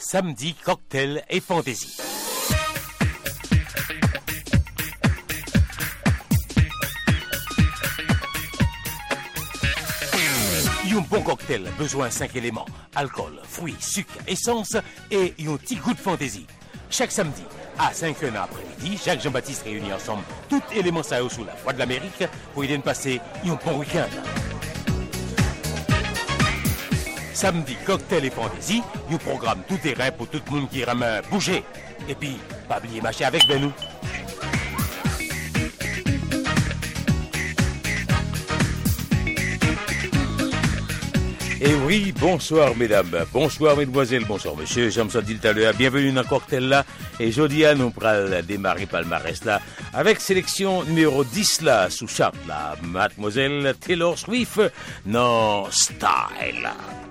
Samedi Cocktail et Fantaisie. Un bon cocktail, besoin 5 éléments, alcool, fruits, sucre, essence et un petit goût de fantaisie. Chaque samedi, à 5h après-midi, Jacques Jean-Baptiste réunit ensemble tous les éléments ça sous la voie de l'Amérique pour y passer un bon week-end. Samedi, cocktail et fantaisie, un programme tout terrain pour tout le monde qui aime bouger. Et puis, pas oublier marcher avec nous. Et oui, bonsoir mesdames, bonsoir mesdemoiselles, bonsoir monsieur, j'aime ça dit tout à l'heure, bienvenue dans le cocktail là, et jeudi à nous pral démarrer palmarès là, avec sélection numéro 10 là, sous charte là, mademoiselle Taylor Swift, non style.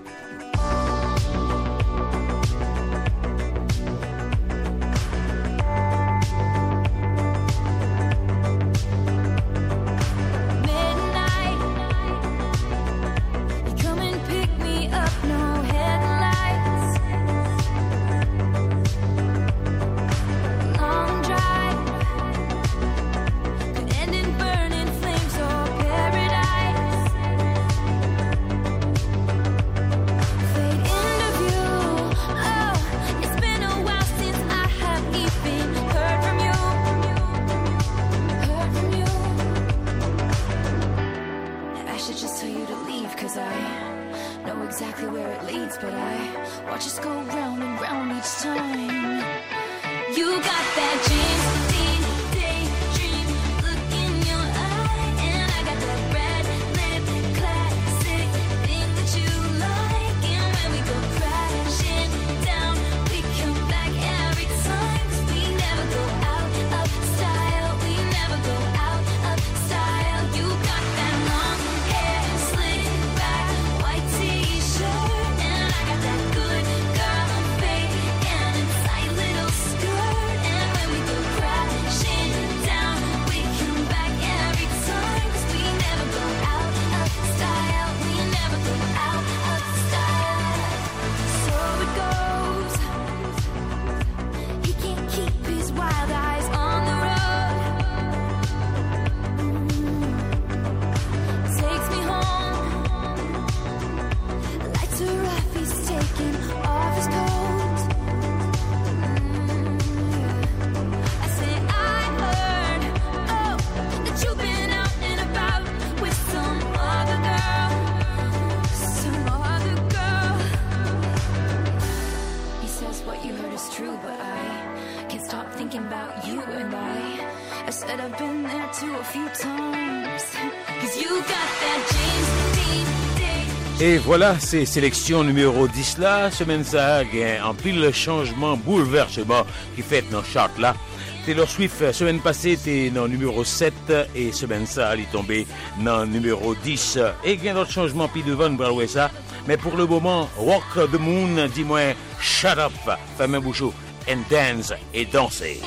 Et voilà, c'est sélection numéro 10 là, semaine ça, en pile changement, bouleversement qui fait dans chart là. Taylor Swift, semaine passée, était dans numéro 7 et semaine ça, elle est tombée dans numéro 10. Et il y a d'autres changements, puis devant, nous ça. Mais pour le moment, Walk the Moon, dis-moi, shut up, fermez bouchou, and dance et danser.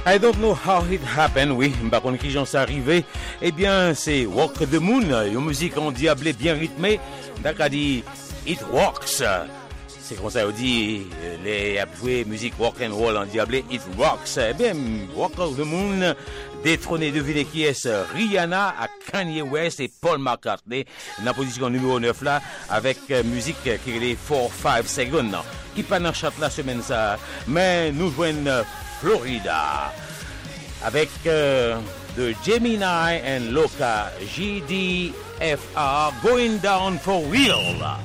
I don't know how it happened, oui, par contre, qui j'en suis arrivé, eh bien, c'est Walk the Moon, une musique endiablée bien rythmée, d'accord, dit It Rocks. C'est comme ça on dit, les jouer musique rock and roll endiablée, It Rocks. Eh bien, Walk the Moon, détrôné, devinez qui est Rihanna à Kanye West et Paul McCartney, dans la position numéro 9 là, avec musique qui est 4-5 secondes, qui pas dans le chat la semaine ça, mais nous joignons Florida avec de Gemini and Loca GDFR Going Down for Real.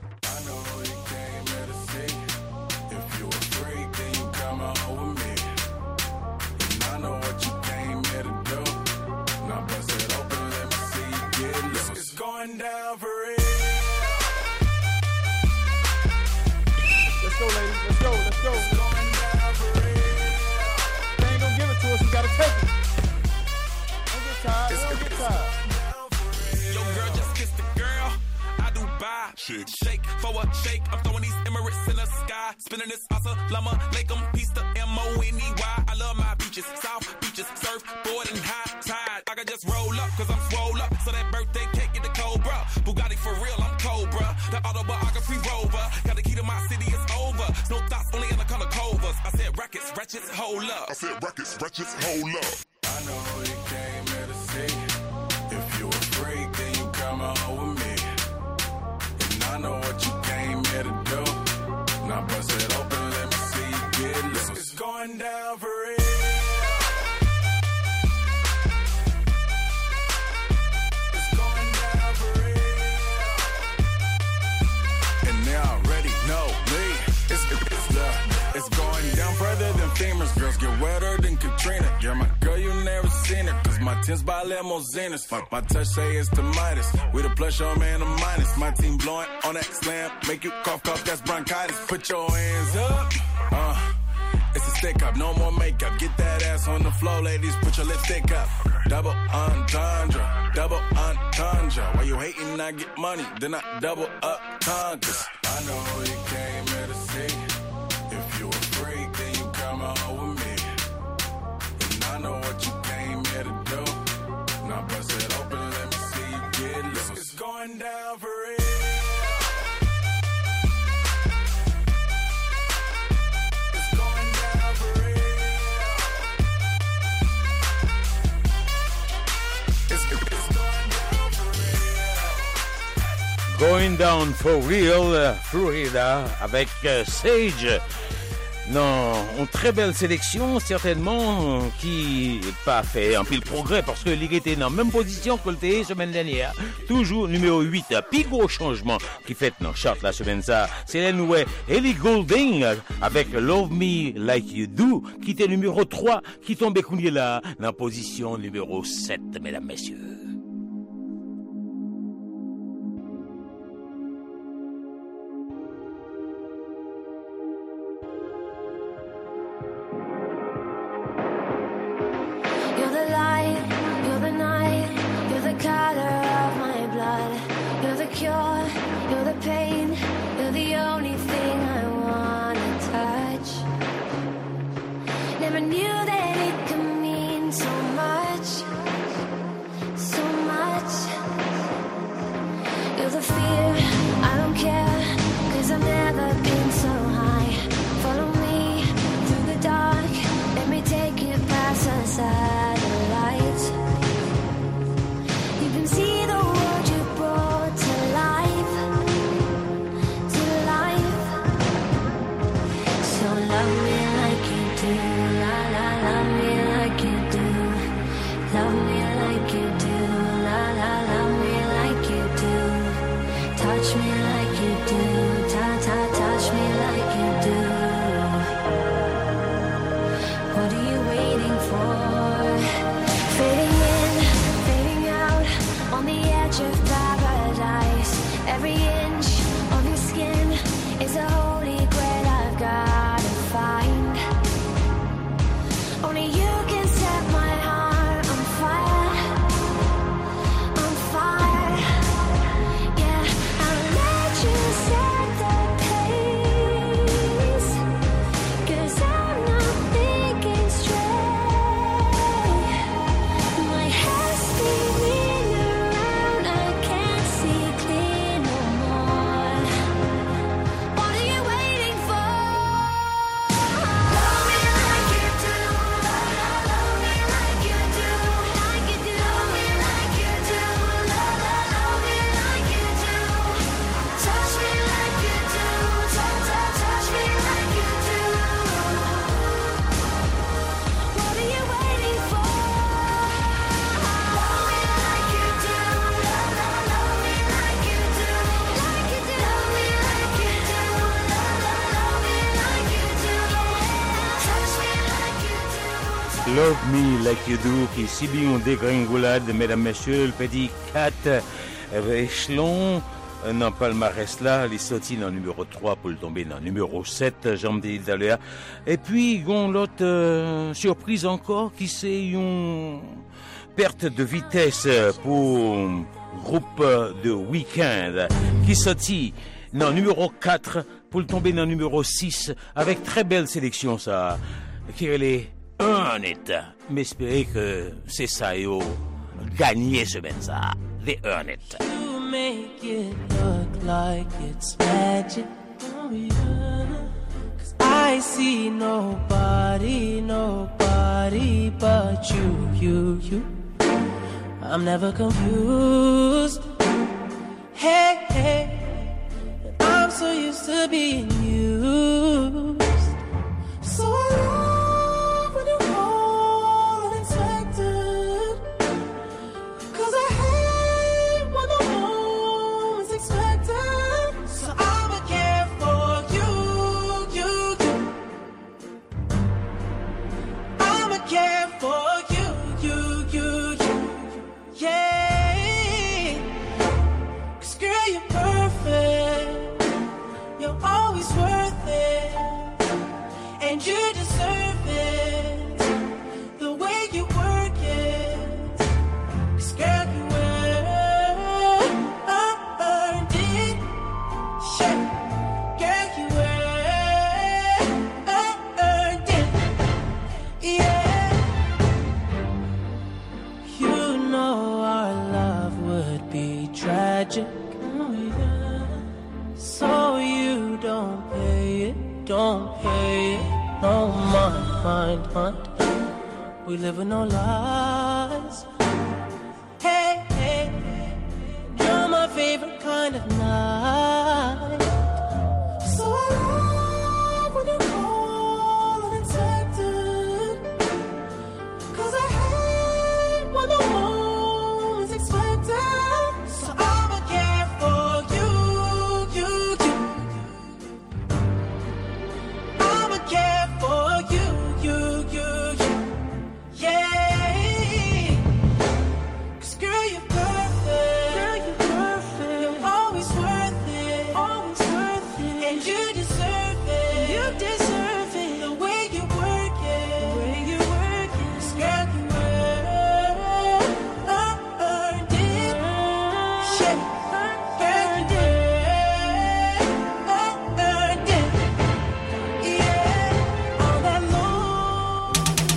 Going down for real. Let's go, ladies. Let's go. Let's go. It's going down for real. They ain't gonna give it to us. We gotta take it. Don't get tired. Don't get tired. Yo, girl, just kiss the girl. I do buy. Shake for a shake. I'm throwing these Emirates in the sky. Spinning this asa, llama, lake 'em, piece the M-O-N-E-Y. I love my beaches, south beaches, surfboard and high tide. I can just roll up, cause I'm swole up. So that birthday cake get the Cobra. Bugatti for real, I'm Cobra. The autobiography rover. Got the key to my city, it's over. No thoughts, only in the color covers. I said rackets, wretches, hold up. I said rackets, wretches, hold up. I know you came here to see. If you a freak, then you come on with me. And I know what you came here to do. Now bust it open, let me see you get loose. It's going down for real. It's going down for real. And they already know me. It's going down further than famous. Girls get wetter than Katrina. Yeah, my girl, you never seen it. Cause my tins by limousines. My touch say it's the Midas. We the plus, your man, the minus. My team blowing on that slam. Make you cough, that's bronchitis. Put your hands up. It's a stick up, no more makeup. Get that ass on the floor, ladies. Put your lipstick up. Double entendre. While you hating, I get money. Then I double up conquers. I know you came here to see. If you a freak, then you come on with me. And I know what you came here to do. Now bust it open, let me see you get loose. It's going down for real. It's going down for real. It's going down for real. Going Down for Real, Florida, avec Sage. Non, une très belle sélection, certainement, qui n'a pas fait un pile progrès, parce que l'Igue était dans la même position que le TE semaine dernière. Toujours numéro 8. Puis gros changement qui fait dans chart la semaine ça, c'est l'Enway Ellie Goulding avec Love Me Like You Do, qui était numéro 3, qui tombait couillé là, dans la position numéro 7, mesdames, messieurs. You're the pain, you're the only thing I wanna touch. Never knew that it could mean so much, so much. You're the fear, I don't care, cause I've never been so high. Follow me through the dark, let me take you past the satellites. You can see the world you brought to life. Love me like you do, la la, love me like you do. Love me like you do, la la, love me like you do. Touch me like you do, touch me like you do. What are you waiting for? Fading in, fading out, on the edge of paradise. Every inch of your skin is a holy grail I've got. Find. Only you can set my heart on fire, on fire. Yeah, I'll let you set Love Me Like You Do, qui subit une dégringolade, mesdames, messieurs, le petit 4 échelon dans le palmarès là, il est sorti dans le numéro 3 pour le tomber dans le numéro 7, j'en dis d'aller. Et puis, gon l'autre surprise encore, qui c'est une perte de vitesse pour groupe de Weeknd, qui sorti dans le numéro 4 pour le tomber dans le numéro 6, avec très belle sélection ça, qui est Earn It. Mais espérez que c'est ça, yo, gagner ce ben ça, they earn it. You make it look like it's magic, oh yeah. 'Cause I see nobody but you. I'm never confused. Hey, I'm so used to being used. So I love when you call unexpected, 'cause I hate when the moment's expected. So I'ma care for you. I'ma care for you. Yeah. 'Cause girl, you're perfect. You're always worth it. And you deserve it, the way you work it. 'Cause girl, you earned it. Shit, girl, you earned it. Yeah. You know our love would be tragic, oh yeah. So you don't pay it. No mind. We live with no lies. Hey, you're my favorite kind of night. So I love when you call unexpected, 'cause I hate when the moment's expected. So I'ma care for you. I'ma care for you. Yeah. 'Cause girl, you're perfect. You're always worth it. And you deserve it. The way you work it. 'Cause girl, you earned it. Shit. Girl, you earned it. Yeah. All that long.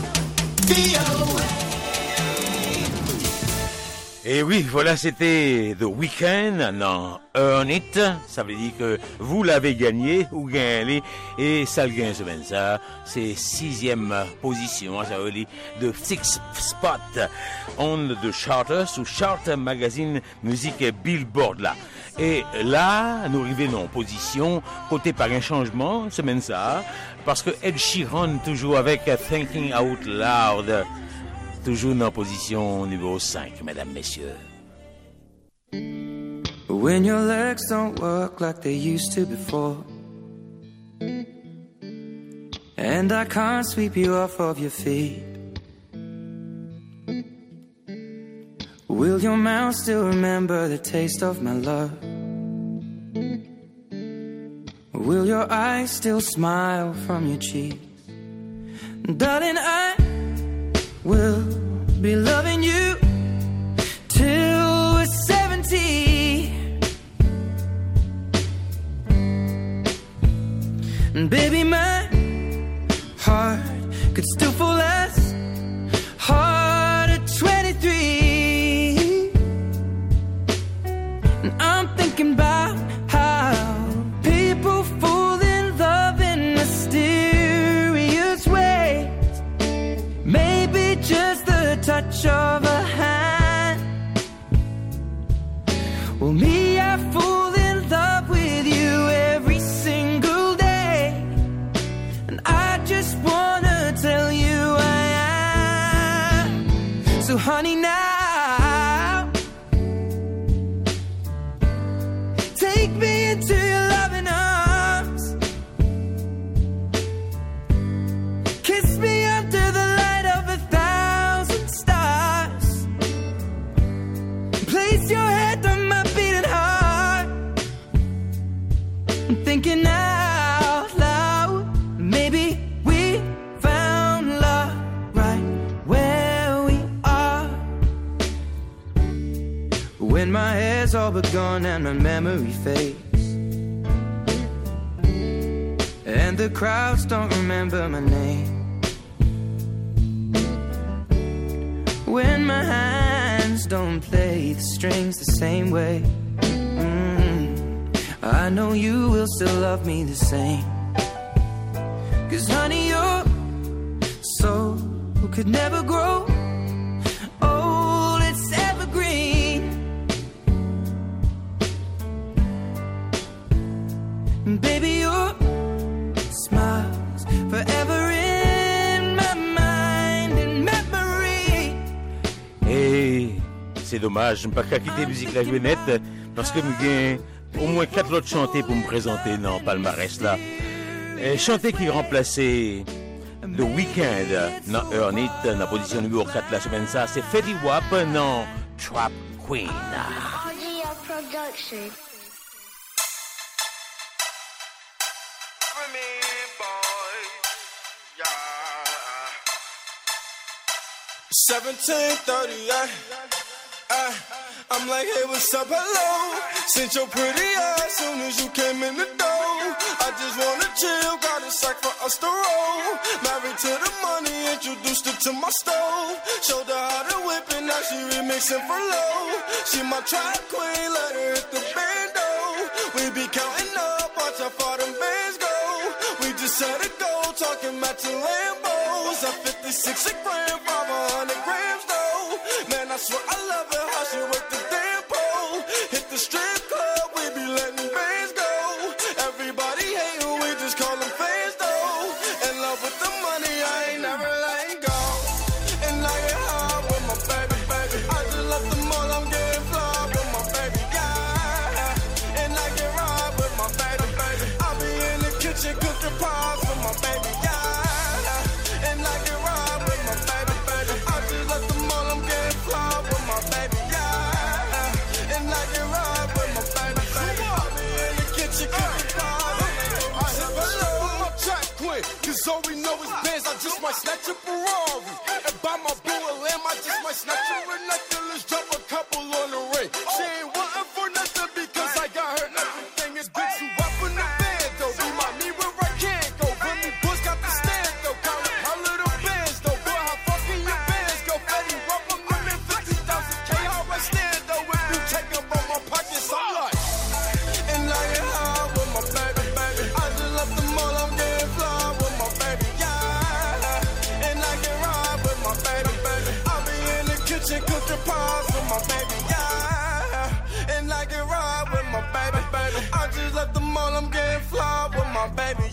Et oui, voilà, c'était The Weeknd dans Earn It. Ça veut dire que vous l'avez gagné ou gagné, et ça le gagne ce ben ça. C'est 6e position, ça veut dire de 6 spot on the charter sous Charter Magazine Musique Billboard là. Et là, nous arrivons en position côté par un changement semaine ça, parce que Ed Sheeran toujours avec Thinking Out Loud. Toujours en position numéro 5, mesdames, messieurs. When your legs don't work like they used to before, and I can't sweep you off of your feet, will your mouth still remember the taste of my love? Will your eyes still smile from your cheeks? Darling, I will be loving you till we're 70. And baby, my heart could still fall as hard at 23. And I'm thinking about how people fall in love in mysterious ways. Maybe just the touch of a hand. Well, me, I fall in love with you every single day. And I just wanna tell you I am. So honey, now take me into your loving arms. Kiss me under the light of 1,000 place your head on my beating heart. I'm thinking out loud, maybe we found love right where we are. When my hair's all but gone and my memory fades, and the crowds don't remember my name, when my hands don't play the strings the same way, I know you will still love me the same. 'Cause honey, your soul could never grow old, it's evergreen. And baby, your smile's forever in my mind and memory. Et c'est dommage, je ne peux pas quitter la musique la jeunette parce que j'ai au moins 4 autres chantés pour me présenter dans le palmarès là. Et chanté qui remplaçait The Weeknd dans Earn It, dans la position numéro 4 la semaine ça, c'est Fetty Wap dans Trap Queen. RGO Production. 17:30, I'm like, hey, what's up, hello? Sent your pretty ass soon as you came in the door. I just wanna chill, got a sack for us to roll. Married to the money, introduced her to my stove. Showed her how to whip it, now she remixing for low. She my trap queen, let her hit the bando. We be counting up, watch how far them bands go. We just set a goal, talking matching Lambos. At 56 a gram, 500 grams though. Man, I swear I love her, how she work the damn pole. Hit the strip club, we be letting bands go. Everybody hate who we just call them fans though. In love with the money, I ain't never letting go. And I get high with my baby, baby. I just love the mall, I'm getting fly with my baby, yeah. And I get ride with my baby, baby. I be in the kitchen cooking pies with my baby, yeah. And I get ride with my baby, baby. I just love the mall, I'm getting fly with my baby, yeah. And I get ride with my baby, baby. I be in the kitchen cooking pies. I said hello, my track queen. 'Cause all we know is bands, I just might snatch a Ferrari. And buy my boo a lamb, I just might snatch her a necklace, drop a couple on the ring. She ain't wantin' for nothing because I got her everything is big. You up in the band though, remind me where I can't go. When me boys got the stand though, count up how little bands though. Boy, how fucking your bands go. Fetty Wap, I'm living 50,000 K. How I stand though, if you take them from my pockets, I'm like. And I get high with my baby, baby. I just left the mall, I'm getting fly with my baby, yeah. And I get ride with my baby, baby. I be in the kitchen cooking pies with my baby, yeah. And I get ride with my baby, baby. I just left the mall, I'm getting fly with my baby,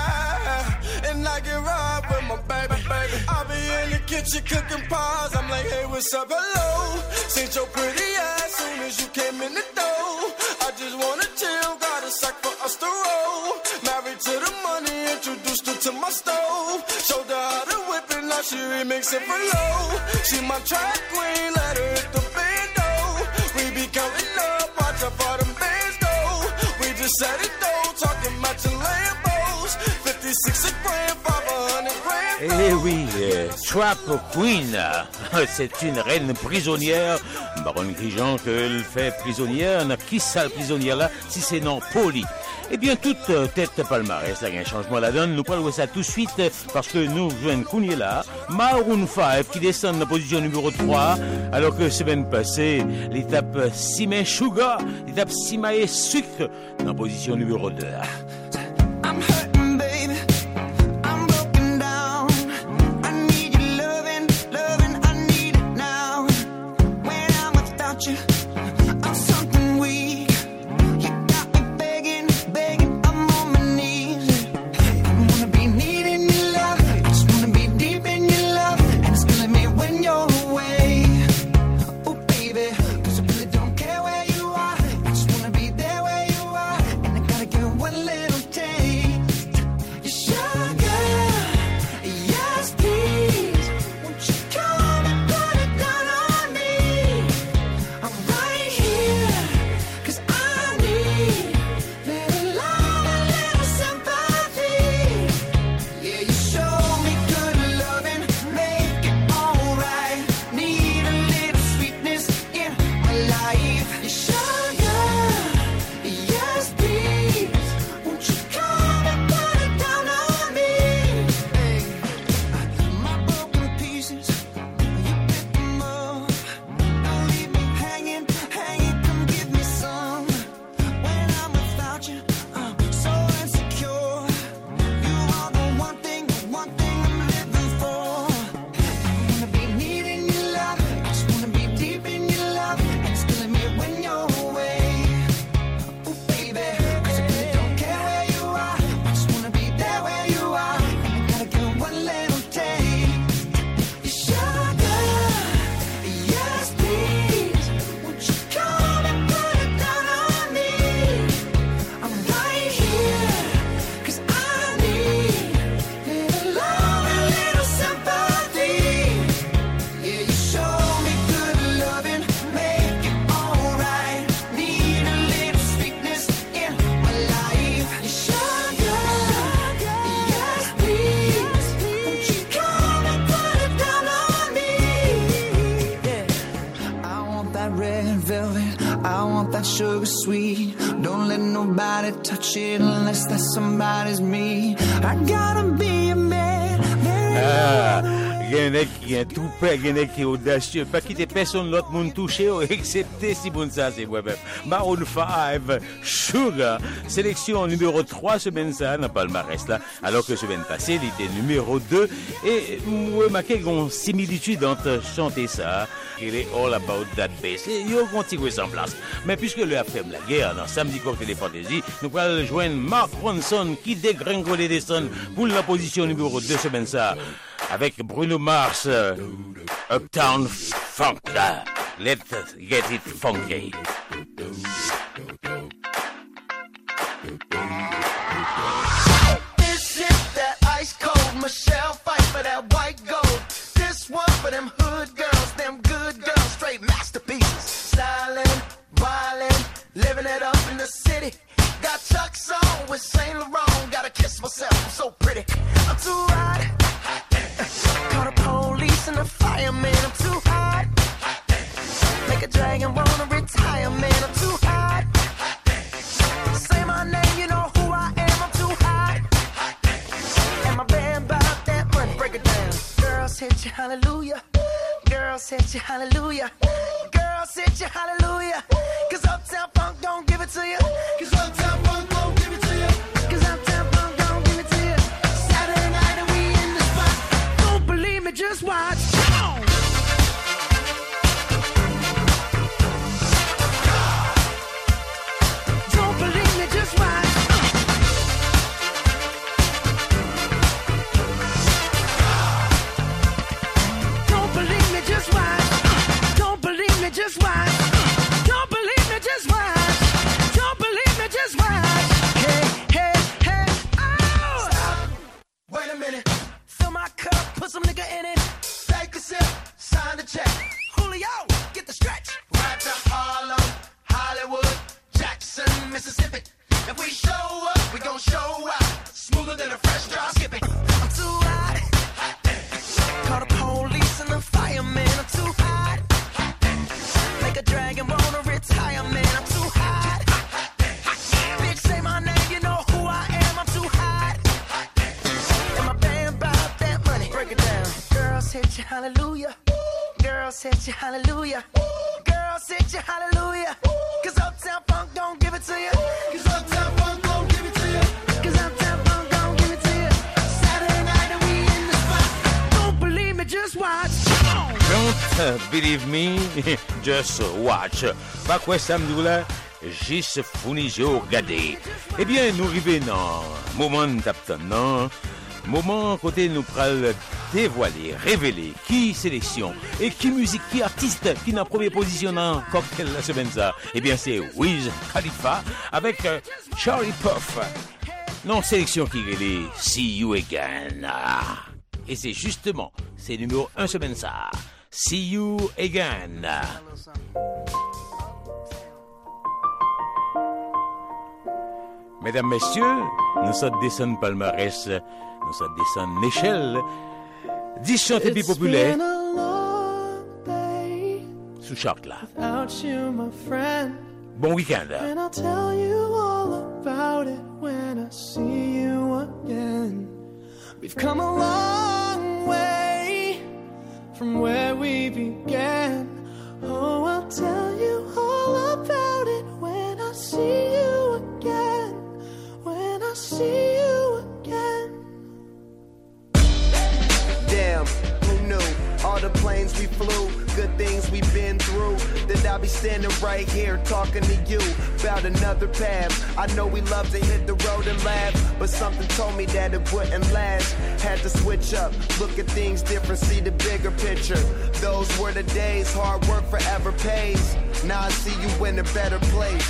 yeah. And I get ride with my baby, baby. I be in the kitchen cooking pies. I'm like, hey, what's up, hello? Seen your pretty ass soon as you came in the door. I just wanna chill, got a sack for us to roll. Married to the money, introduced her to my stove. Showed her how to whip it, now she remixing for low. She my track queen, let her hit the bando. We be counting up, watch how far them bands go. We just set it though, talking matching Lambos. 56 a gram, 500 grams. Eh oui, Trap Queen, c'est une reine prisonnière. Baron Grigeon qu'elle fait prisonnière. Qui ça, prisonnière là, si c'est non Poli? Eh bien, toute tête palmarès, là, il y a un changement la donne. Nous parlons de ça tout de suite parce que nous jouons Kounia là. Maroon 5 qui descend en position numéro 3, alors que semaine passée, l'étape Sima Sugar, l'étape Sima et Sucre, en position numéro 2. I'm hurting, baby. I'm broken down. I need your loving, loving. I need it now. When I'm without you, I'm something weak. You got me begging, begging. I'm on my knees. I wanna be needing your love. I just wanna be deep in your love. And it's killing me when you're away. Oh, baby, 'cause I really don't care where you are. I just wanna be there where you are. And I gotta get one little taste. Your sugar, yes please. Won't you come and put it down on me? I'm red velvet. I want that sugar sweet. Don't let nobody touch it unless that somebody's me. I gotta be a man. Gen ek qui est tout près, gen ek qui est audacieux, pas quitter personne l'autre monde touché, excepté si bon ça c'est moi-même. Maroon 5, Sugar, sélection numéro 3 semaine ça dans palmarès là, alors que semaine passée il était numéro 2 et moi marqué une similitude entre chanter ça, il est all about that bass. Et yo continue sans place. Mais puisque le a fait la guerre dans samedi cocktail des fantaisies, nous allons joindre Mark Ronson qui dégringole et descend pour la position numéro 2 semaine ça. Avec Bruno Mars, Uptown Funk. Let's get it funky. This is that ice cold Michelle fight for that white gold. This one for them hood girls, them good girls, straight masterpieces. Stylin', wildin', living it up in the city. Got Chuck's on with Saint Laurent. Gotta kiss myself, I'm so pretty. I'm too hot. Call the police and the fireman, I'm too hot. Make a dragon wanna retire, man, I'm too hot. Say my name, you know who I am, I'm too hot. And my band bought that money, break it down. Girls hit you, hallelujah. Girls hit you, hallelujah. Girls hit you, hallelujah. Cause Uptown Funk don't give it to you. Cause Uptown Funk don't give it to you. Cause Uptown Funk don't give it to you. Saturday night and we in the spot. Don't believe me, just watch. Don't believe me, just watch. Don't believe me, just watch. Don't believe me, just watch. Don't believe me, just watch. Don't believe me, just watch. Hey, hey, hey, oh! Stop. Wait a minute. Fill my cup, put some nigga in it. Take a sip, sign the check. Julio, get the stretch. Right to Harlem, Hollywood, Jackson, Mississippi. If we show up, we gon' show out. Smoother than a fresh drop skipping. I'm too hot. Call the police and the fireman. I'm too hot. Make a dragon wanna retire, man. I'm too hot. Bitch, say my name, you know who I am. I'm too hot. And my band bought that money. Break it down. Girls hit you, hallelujah. Girls hit you, hallelujah. Girls hit you, hallelujah. Cause Uptown Funk don't give it to you. Cause Uptown Funk don't give it to you. Cause Uptown Funk don't give it to you. Saturday night and we in the spot. Don't believe me, just watch. Don't believe me, just watch. Pas quoi samedi là, juste fournijo regarder. Eh bien, nous arrivons dans moment d'Uptown, non? Moment côté nous pral dévoiler, révéler qui sélection et qui musique, qui artiste qui n'a première position dans cocktail la semaine ça. Eh bien c'est Wiz Khalifa avec Charlie Puth. Non, sélection qui est See You Again. Et c'est justement, c'est numéro 1 semaine ça. See You Again. Mesdames, messieurs, nous sommes descendus palmarès, nous sommes descendus l'échelle. 10 chanteurs plus populaires sous charte là. Bon week-end. And I'll tell you all about it when I see you again. We've come a long way from where we began. Oh, I'll tell you all about it when I see you again. When I see you again. Damn, who knew? All the planes we flew, good things we've been through. That I'll be standing right here talking to you about another path. I know we love to hit the road and laugh, but something told me that it wouldn't last. Had to switch up, look at things different, see the bigger picture. Those were the days, hard work forever pays. Now I see you in a better place.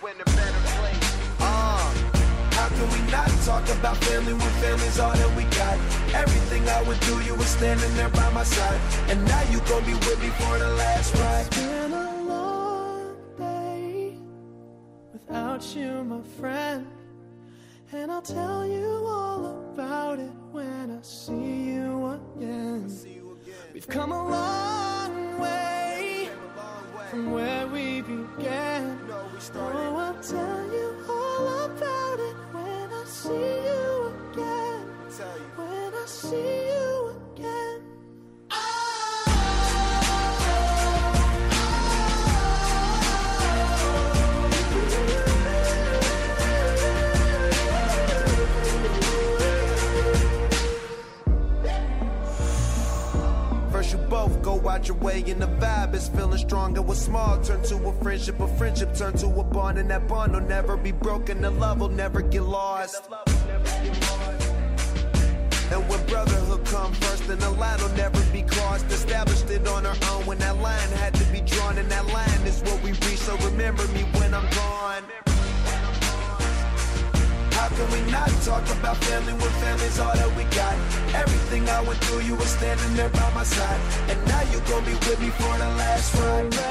How can we not talk about family when family's all that we got? Everything I would do, you were standing there by my side. And now you gon' be with me for the last ride. It's been a long day without you, my friend. And I'll tell you all about it when I see you again. We've come a long way from where we began. Oh, I'll tell you all about it when I see you again. When I see you again. First you both go out your way and the vibe is feeling strong. And what's small turn to a friendship turn to a bond. And that bond will never be broken, the love will never get lost. And when brotherhood come first, then the line will never be crossed. Established it on our own when that line had to be drawn. And that line is what we reach, so remember me when I'm gone. How can we not talk about family when family's all that we got? Everything I went through, you were standing there by my side. And now you gon' be with me for the last ride.